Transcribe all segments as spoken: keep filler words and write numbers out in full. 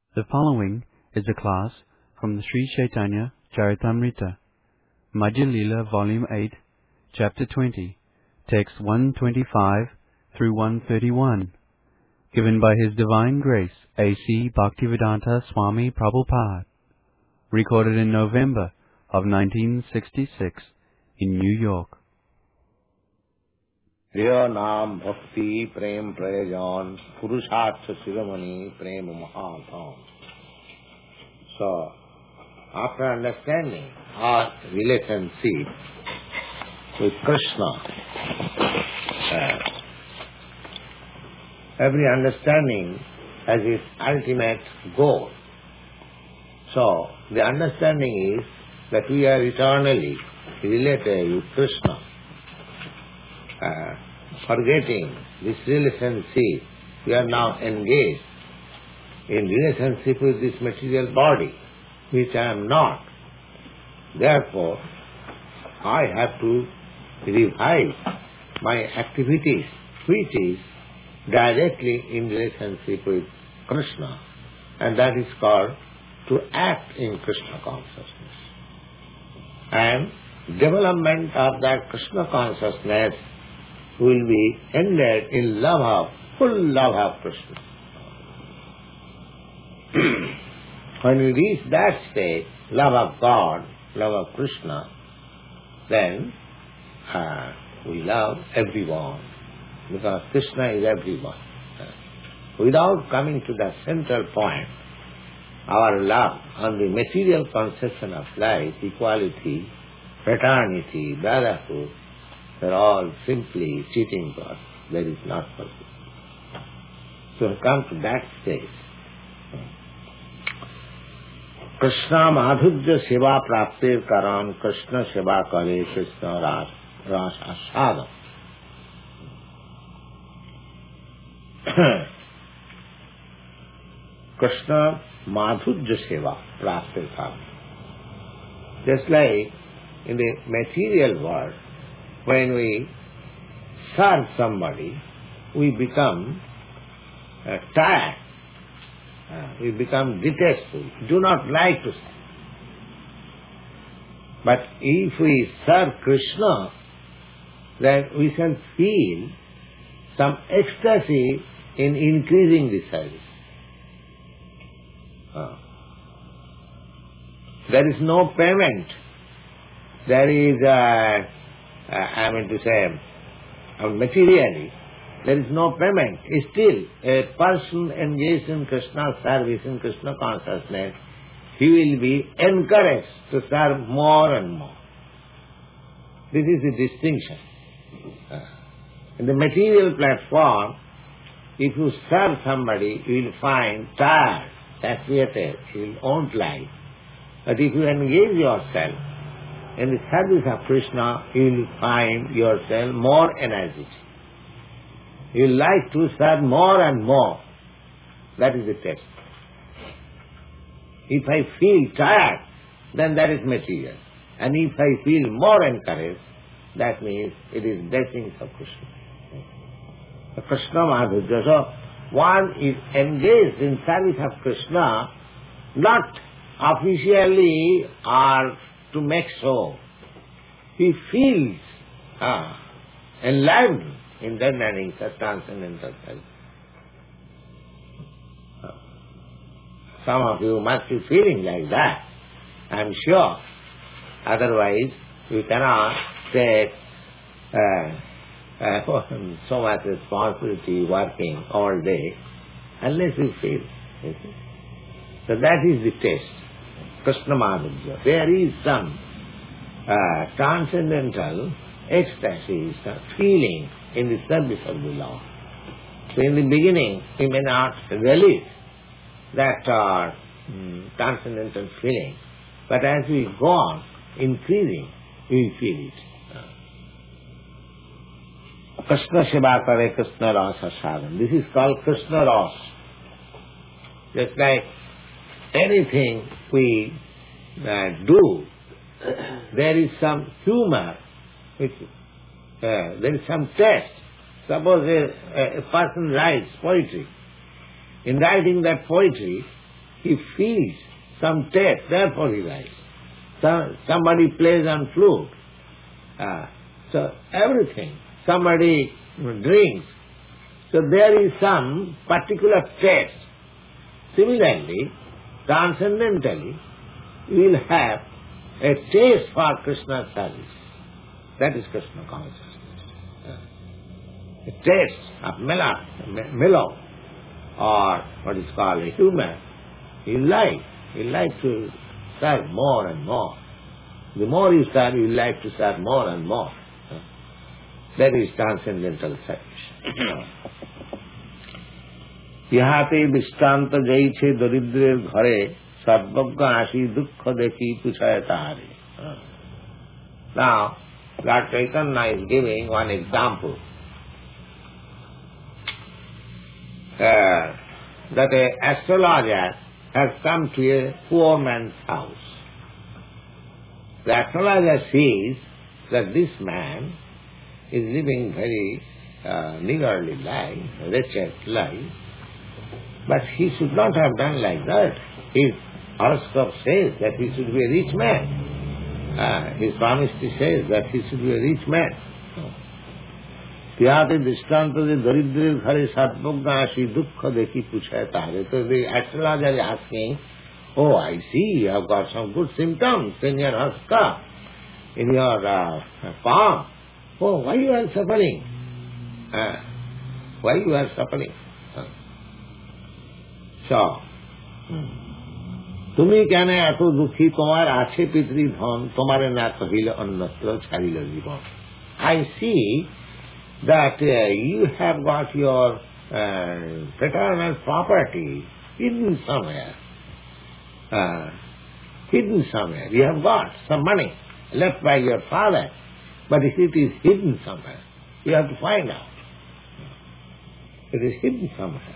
The following is a class from the Sri Chaitanya Charitamrita, Madhya Lila Volume eight, Chapter twenty, Text one twenty-five through one thirty-one, given by His Divine Grace A C Bhaktivedanta Swami Prabhupada, recorded in November of nineteen sixty-six in New York. Dear Nam Bhakti Prem Prayajan Purushartha Siramani Prem Mahatam. So, after understanding our relationship with Krishna, uh, every understanding has its ultimate goal. So, the understanding is that we are eternally related with Krishna. Uh, forgetting this relationship, we are now engaged in relationship with this material body, which I am not. Therefore, I have to revive my activities, which is directly in relationship with Krishna, and that is called to act in Krishna consciousness. And development of that Krishna consciousness will be ended in love of, full love of Krishna. When we reach that state, love of God, love of Krishna, then uh, we love everyone, because Krishna is everyone. Without coming to the central point, our love on the material conception of life, equality, fraternity, brotherhood, they're all simply cheating God. That is not possible. So to come to that stage, Krishna madhurya seva praptir karan Krishna seva kare Krishna ras ras asada. Krishna madhurya seva praptir karan. Just like in the material world, when we serve somebody, we become uh, tired, uh, we become detestful, do not like to serve. But if we serve Krishna, then we shall feel some ecstasy in increasing the service. Uh, there is no payment. There is a Uh, I mean to say, uh, materially, there is no payment. Still, a person engaged in Krishna's service, in Krishna consciousness, he will be encouraged to serve more and more. This is the distinction. Uh, in the material platform, if you serve somebody, you will find tired, satiated, you won't like. But if you engage yourself in the service of Krishna, you will find yourself more energetic. You will like to serve more and more. That is the test. If I feel tired, then that is material. And if I feel more encouraged, that means it is blessings of Krishna. The Krishna Madhurya. So one is engaged in service of Krishna, not officially or to make show. He feels ah, enlivened in the learning of transcendental self. Some of you must be feeling like that, I am sure. Otherwise, you cannot take uh, uh, so much responsibility working all day unless you feel. You see? So that is the test. Krishna Madhurya. There is some uh, transcendental ecstasy, some feeling in the service of the Lord. So in the beginning, you may not relish that uh, mm, transcendental feeling, but as we go on increasing, we feel it. Krishna Seva Kare Krishna Rasa Sadhan. This is called Krishna Rasa. Just like anything we uh, do, there is some humor, which, uh, there is some taste. Suppose a, a person writes poetry. In writing that poetry, he feels some taste, therefore he likes. Some, somebody plays on flute. Uh, so everything. Somebody drinks. So there is some particular taste. Similarly, transcendentally, we will have a taste for Krishna's service. That is Krishna consciousness. Uh, a taste of mellow, mellow, or what is called a humor. You like, you like to serve more and more. The more you serve, you like to serve more and more. Uh, that is transcendental service. ইহাতে দৃষ্টান্ত যাইছে দরিদ্রের ঘরে সর্বজ্ঞ আসি দুঃখ দেখি পুছায় তাহারে. Now, Lord Chaitanya is giving one example. Uh, that an astrologer has come to a poor man's house. The astrologer sees that this man is living very uh, niggardly life, wretched life, but he should not have done like that. His horoscope says that he should be a rich man. Uh, his palmistry says that he should be a rich man. Tiyate drishtanta je daridrer ghare sarvogna ashi dukkha dekhi puchaye tahare. So the astrologer is asking, oh, I see, you have got some good symptoms in your horoscope, in your uh, palm. Oh, why you are suffering? Uh, why you are suffering? তুমি কেন এত দুঃখী, তোমার আছে পিতৃ ধন, তোমার না কহিল অন্যত্র ছাড়িল জীবন. I see that uh, you have got your uh, paternal property hidden somewhere. Uh, hidden somewhere. You have got some money left by your father, but it is hidden somewhere. You have to find out. It is hidden somewhere.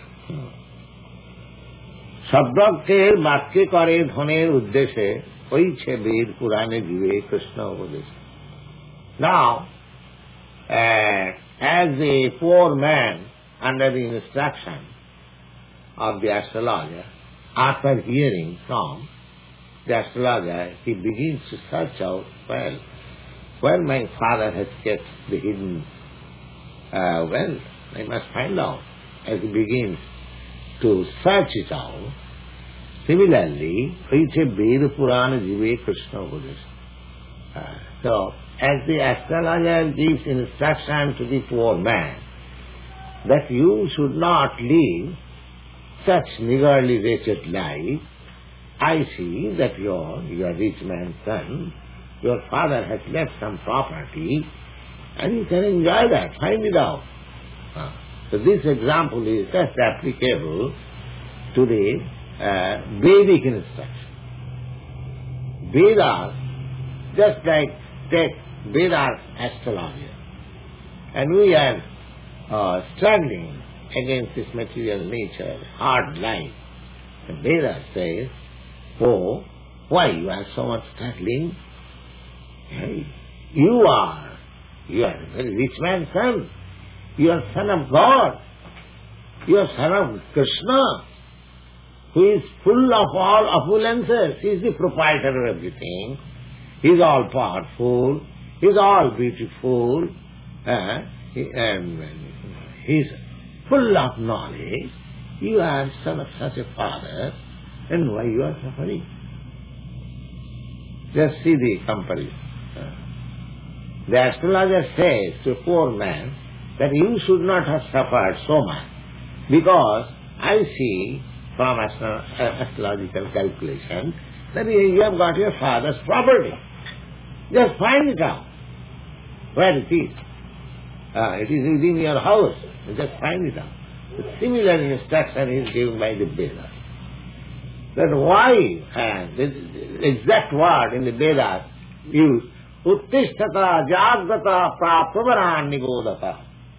শব্দকের বাক্যে করে ধনের উদ্দেশ্যে হইছে বেদ পুরাণে জীবে কৃষ্ণ উপদেশ. Now, uh, as a poor man under the instruction of the astrologer, after hearing from the astrologer, he begins to search out, well, where my father has kept the hidden uh, wealth. I must find out. As he begins to search it out. Similarly, Haiche Veda Purana Jive Krishna Buddhist. Uh, so, as the astrologer gives instruction to the poor man that you should not live such niggardly wretched life, I see that your, your rich man's son, your father has left some property and you can enjoy that, find it out. Uh, So this example is just applicable to the uh, Vedic instruction. Vedas, just like take Vedas astrology, and we are uh, struggling against this material nature, hard life. The Vedas says, oh, why you are so much struggling? Hey, you are, you are a very rich man's son. You are son of God. You are son of Krishna, who is full of all opulences. He is the proprietor of everything. He is all powerful. He is all beautiful. Uh, he, um, he is full of knowledge. You are son of such a father, and why you are suffering? Just see the comparison. Uh, the astrologer says to a poor man that you should not have suffered so much, because I see from astro- astrological calculation that you have got your father's property. Just find it out where it is. Uh, it is within your house. Just find it out. The similar instruction is given by the Vedas. That why, uh, the exact word in the Vedas used, uttishtata jagrata praptavaran nigodata.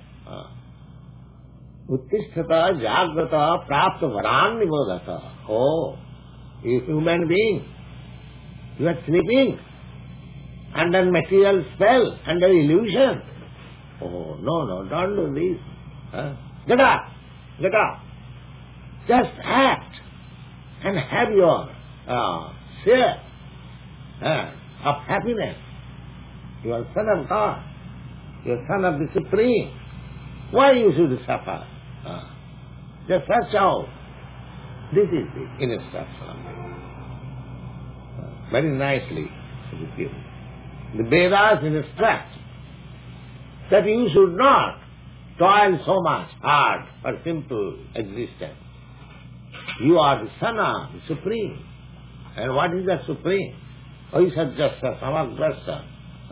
Uttishtata jagrata praptavaran nigodata. Oh, you human being, you are sleeping under material spell, under illusion. Oh, no, no, don't do this. Huh? Get up, get up. Just act. and have your uh, share uh, of happiness. You are son of God. You are son of the Supreme. Why you should suffer? Uh, just search out. This is the instruction of it. Uh, very nicely it is given. The Vedas instruct that you should not toil so much hard for simple existence. You are the son of the Supreme. And what is the Supreme? Oisajjasa samagrasa.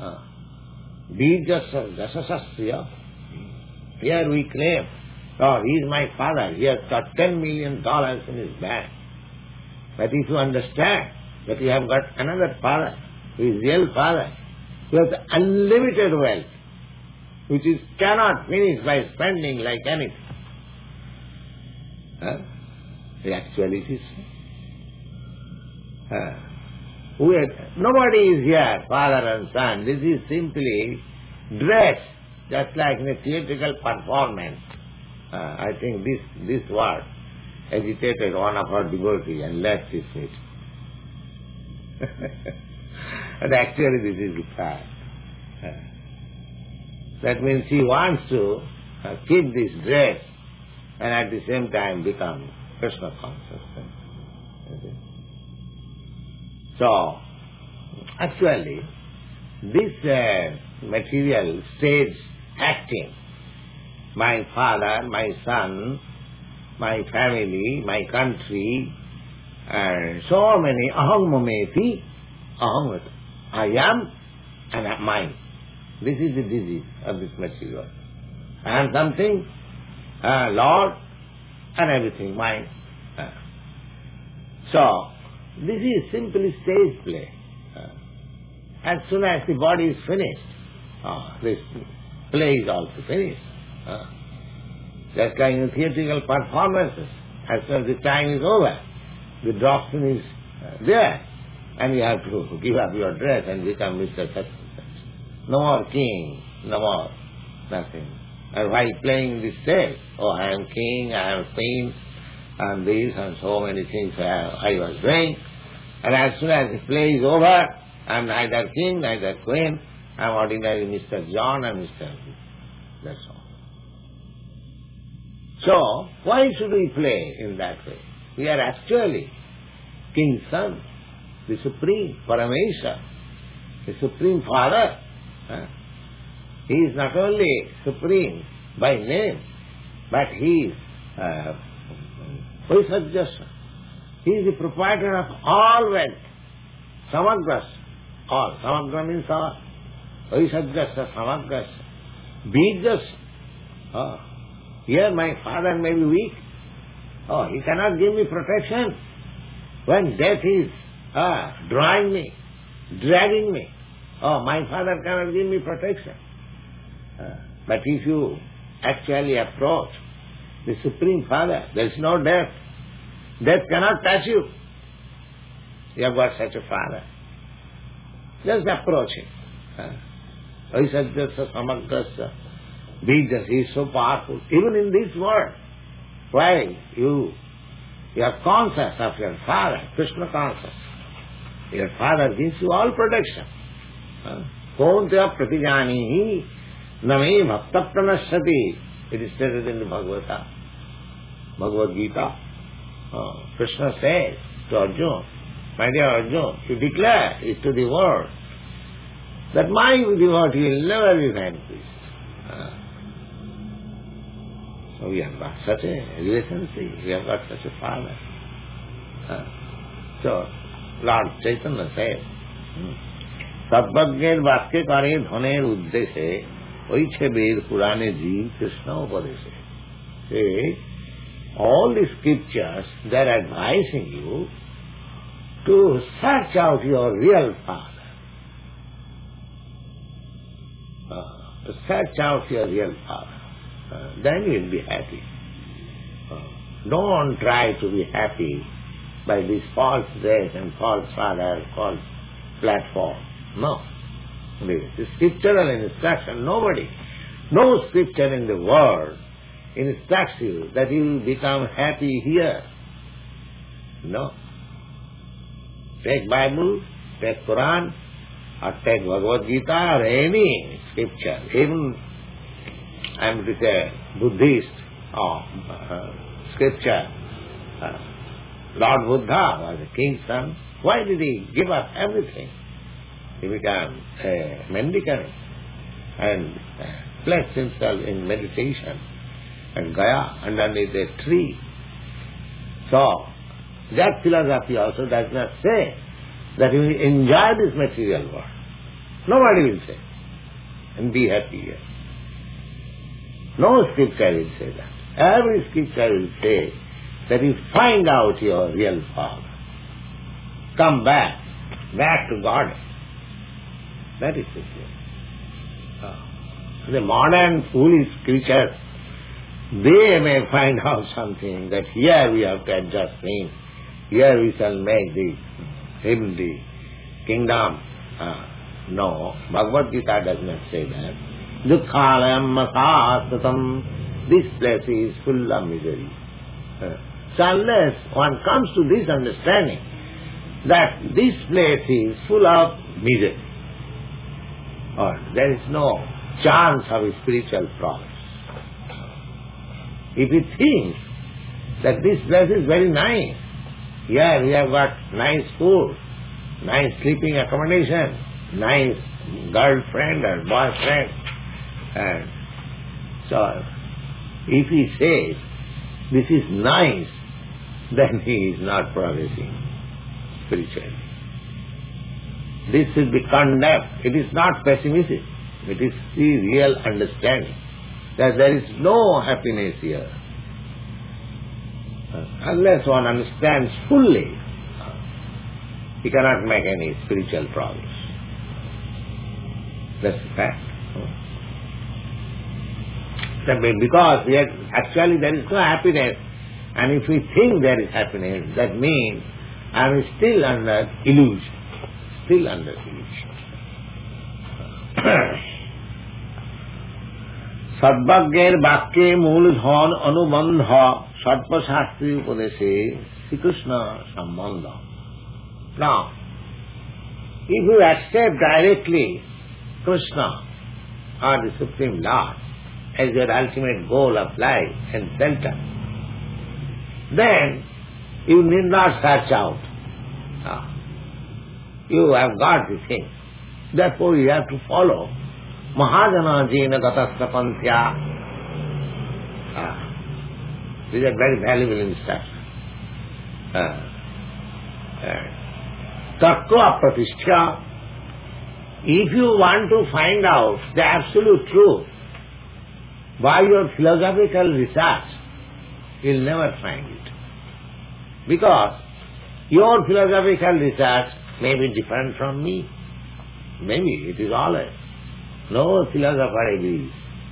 Bijasa dasasasya. Here we claim, oh, he is my father. He has got ten million dollars in his bank. But if you understand that you have got another father, who is real father, who has unlimited wealth, which is cannot finish by spending like anything. Huh? Actually it is so. Huh? We are, nobody is here, father and son. This is simply dress, just like in a theatrical performance. Uh, I think this this word agitated one of our devotees and left his seat. But actually this is the fact. Uh, that means he wants to uh, keep this dress and at the same time become Krishna conscious. Okay. So, actually, this uh, material stage acting, my father, my son, my family, my country, and so many aham mameti, aham, I am and I am mine. This is the disease of this material. I am something, uh, Lord, and everything mine. Uh, so, this is simply stage play. Uh, as soon as the body is finished, uh, this play is also finished. Uh, just like in theatrical performances, as soon as the time is over, the doctrine is uh, there, and you have to give up your dress and become Mister Such and such. No more king, no more nothing. And while playing this stage, oh, I am king, I am queen, and this and so many things I was doing. And as soon as the play is over, I am neither king, neither queen, I am ordinary Mister John and Mister That's all. So, why should we play in that way? We are actually King's son, the Supreme Paramesha, the Supreme Father. Huh? He is not only Supreme by name, but he is uh, Vaisajjasa. He is the proprietor of all wealth. Samagras, all. Samagra means all. Vaisajjasa, Samagrasa. Bijasa. Oh. Here my father may be weak. Oh, he cannot give me protection. When death is ah, drawing me, dragging me, oh, my father cannot give me protection. Uh, but if you actually approach the Supreme Father, there is no death. Death cannot touch you. You have got such a Father. Just approach him. Vaisajjasa samagrasa. Bijas, he is so powerful. Even in this world, while you, you are conscious of your Father, Krishna conscious, your Father gives you all protection. Kontya pratijanihi name bhakta pranashati. It is stated in the Bhagavata, Bhagavad Gita. Oh, Krishna says to Arjuna, my dear Arjuna, you declare it to the world that my devotee will never be vanquished. Uh, so we have got such a relationship, we have got such a Father. Uh, so Lord Chaitanya says, Sadbhagner Vakya Kare Dhaner Uddeshe Oiche Ved Purane Jeev Krishna Upadeshe. Say, all the scriptures, they are advising you to search out your real Father. Uh, to search out your real Father. Uh, then you will be happy. Uh, don't try to be happy by this false dress and false father, false platform. No. The scriptural instruction, nobody, no scripture in the world instructs you that you will become happy here. No. Take Bible, take Quran, or take Bhagavad Gita, or any scripture. Even, I am to say, Buddhist or uh, scripture. Uh, Lord Buddha was a king's son. Why did he give up everything? He became a mendicant and placed himself in meditation and Gaya underneath a tree. So, that philosophy also does not say that you enjoy this material world. Nobody will say, and be happy here. No scripture will say that. Every scripture will say that you find out your real Father. Come back, back to God. That is it. The modern foolish creatures, they may find out something that here we have to adjust things, here we shall make the him the kingdom. Uh, no, Bhagavad Gita does not say that. Dukkhalayam masasatam, this place is full of misery. Uh, so unless one comes to this understanding that this place is full of misery, or there is no chance of spiritual progress. If you think that this place is very nice, here we have got nice food, nice sleeping accommodation, nice girlfriend or boyfriend, and so if he says this is nice, then he is not progressing spiritually. This should be condemned. It is not pessimism. It is the real understanding that there is no happiness here. Unless one understands fully, he cannot make any spiritual progress. That's the fact. Because we are, actually there is no happiness, and if we think there is happiness, that means I am still under illusion. Still under illusion. Sadbhagyer Bhakye Mooladhan Anubandha Sarpa Shastri Upadeshe Sri Krishna Sambandha. Now, if you accept directly Krishna or the Supreme Lord as your ultimate goal of life and center, then you need not search out. No. You have got the thing. Therefore you have to follow Mahajana Jena Gatasta Panthya. Ah. These are very valuable instructions. Tattva Pratishtha. If you want to find out the absolute truth by your philosophical research, you will never find it. Because your philosophical research may be different from me. Maybe it is always. No philosopher agrees.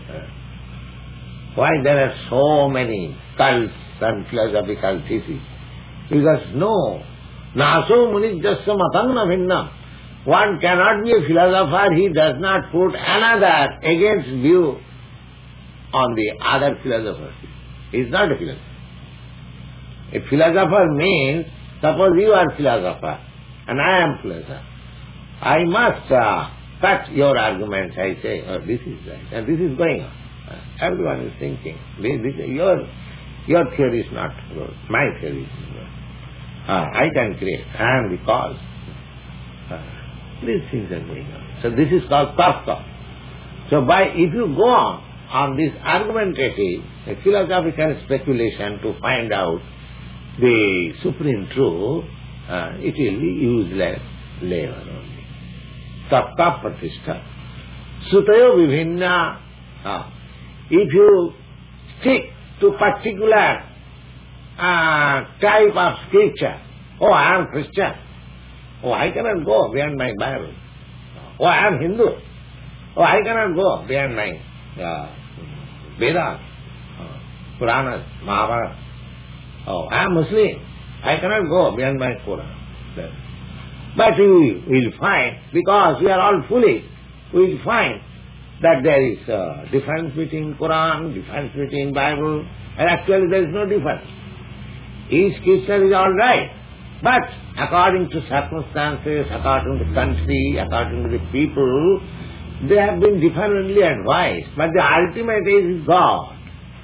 Why there are so many cults and philosophical theses? Because no, naso municjasya matangna bhinnam. One cannot be a philosopher, he does not put another against view on the other philosopher. He is not a philosopher. A philosopher means, suppose you are philosopher and I am philosopher. I must uh, cut your arguments, I say, oh, this is right, and this is going on. Uh, everyone is thinking, this, this, your, your theory is not good, my theory is good. Uh, I can create, I am the cause. Uh, these things are going on. So this is called tarka. So by, if you go on, on this argumentative, a philosophical speculation to find out the supreme truth, uh, it will be useless labor only. Tatta pratishtha. Sutayo vibhinna. Uh, if you stick to particular uh, type of scripture, oh, I am Christian, oh, I cannot go beyond my Bible. Oh, I am Hindu, oh, I cannot go beyond my uh, Vedas, uh, Puranas, Mahabharata. Oh, I am Muslim, I cannot go beyond my Quran. But we will find, because we are all foolish, we will find that there is a difference between Quran, difference between Bible, and actually there is no difference. Each scripture is all right, But according to circumstances, according to the country, according to the people, they have been differently advised. But the ultimate is God.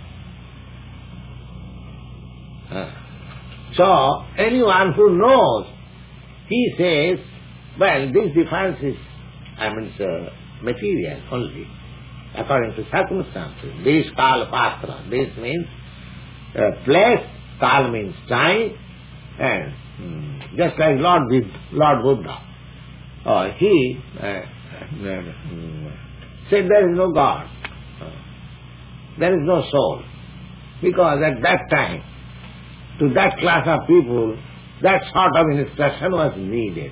So, anyone who knows, he says, well, this difference is, I mean, uh, material only, according to circumstances. This kala patra, this means uh, place, kal means time, and mm, just like Lord, Lord Buddha, uh, he uh, uh, said there is no God, uh, there is no soul, because at that time, to that class of people, that sort of instruction was needed.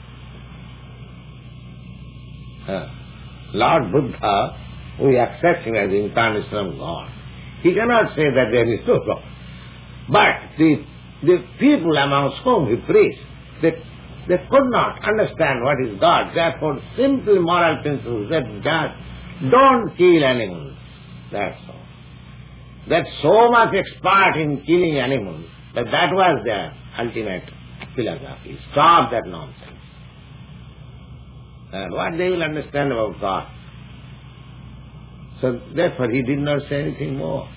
Uh, Lord Buddha, we accept him as the incarnation of God. He cannot say that there is no God. But the, the people amongst whom he preached, they, they could not understand what is God. Therefore, simple moral principles that just don't kill animals. That's all. That's so much expert in killing animals, that that was their ultimate philosophy. Stop that nonsense. And what they will understand about God? So therefore he did not say anything more.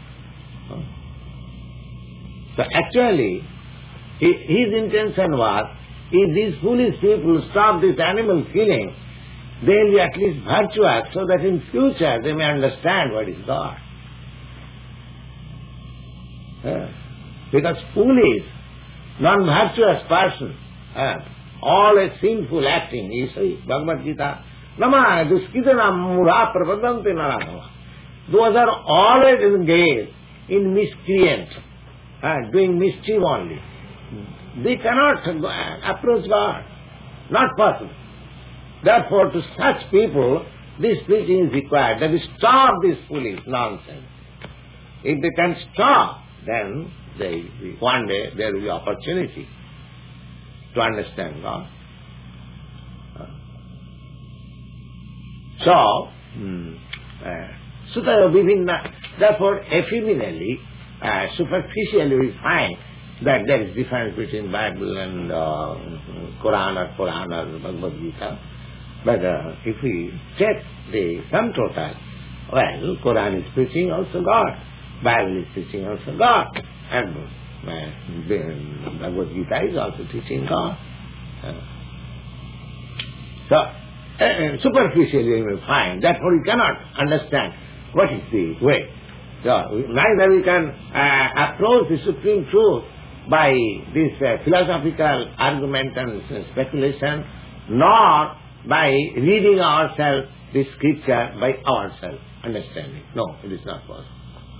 So actually, his intention was, if these foolish people stop this animal killing, they will be at least virtuous, so that in future they may understand what is God. Yeah. Because foolish, non-virtuous person, uh, all a sinful acting, you see, Bhagavad Gita, Nama duskidana mura prabhadante naranava. Those are always engaged in miscreant, uh, doing mischief only. They cannot uh, approach God. Not possible. Therefore, to such people, this preaching is required, that is, stop this foolish nonsense. If they can stop, then they, one day there will be opportunity to understand God. So, hmm, uh, Sutta Vivinna, therefore ephemerally, uh, superficially we find that there is difference between Bible and uh, Quran or Quran or Bhagavad Gita. But uh, if we check the sum total, well, Quran is preaching also God, Bible is teaching also God, and uh, the Bhagavad Gita is also teaching God. Uh, so, uh, superficially we find, therefore we cannot understand what is the way. So, neither we can uh, approach the supreme truth by this uh, philosophical argument and speculation, nor by reading ourselves the scripture by ourselves, understanding. No, it is not possible.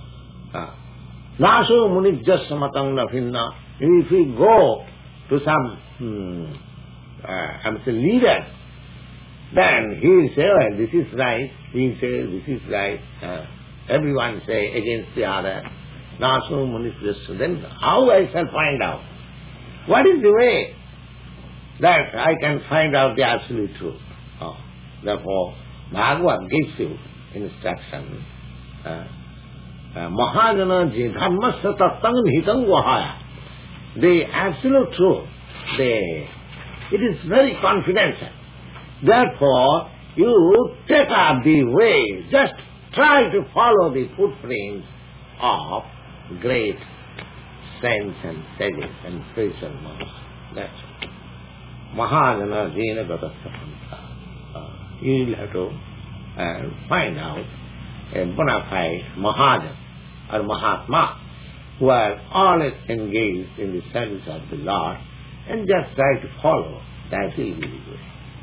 Naso munijjasya matang nafinna. If we go to some, hmm, uh, I must say, leader, then he will say, well, this is right, he will say, this is right. Uh, everyone say against the other. Naso munijjasya. Then how I shall find out? What is the way that I can find out the absolute truth? Oh. Therefore, Bhagavad gives you instruction. Uh, Mahajana ji dhammasya tattang hitang vahaya. The absolute truth, the, it is very confidential. Therefore, you take up the way, just try to follow the footprints of great saints and sages and spiritual monks. That's it. Mahajana jena gatasya. You will have to uh, find out a bona fide Mahajan or Mahatma who are always engaged in the service of the Lord, and just try to follow. That will be the way.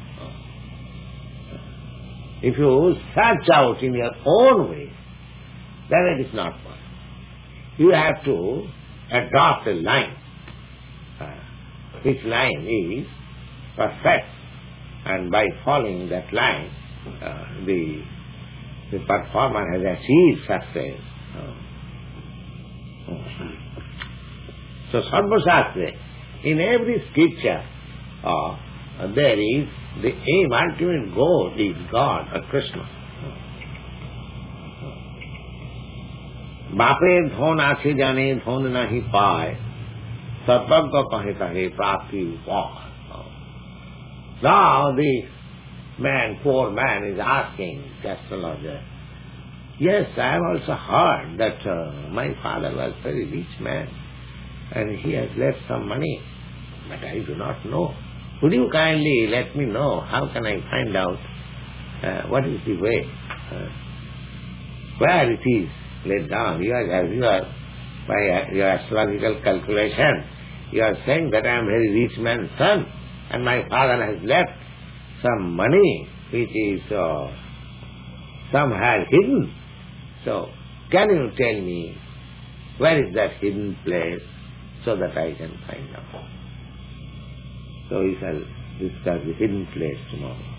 If you search out in your own way, then it is not possible. You have to adopt a line. Uh, which line is perfect, and by following that line, uh, the the performer has achieved success. So, Sarva-shastra, in every scripture, uh, there is the aim, ultimate goal is God or Krishna. Bape dhon ache jane dhon nahi paye, Sarvagga kahe kahe prapti upar. Now the man, poor man, is asking the astrologer, yes, I have also heard that uh, my father was a very rich man and he has left some money, but I do not know. Would you kindly let me know how can I find out uh, what is the way, uh, where it is laid down? You are, as you are, by your astrological calculation, you are saying that I am a very rich man's son and my father has left some money which is uh, somewhere hidden. So, can you tell me where is that hidden place so that I can find out? So we shall discuss the hidden place tomorrow.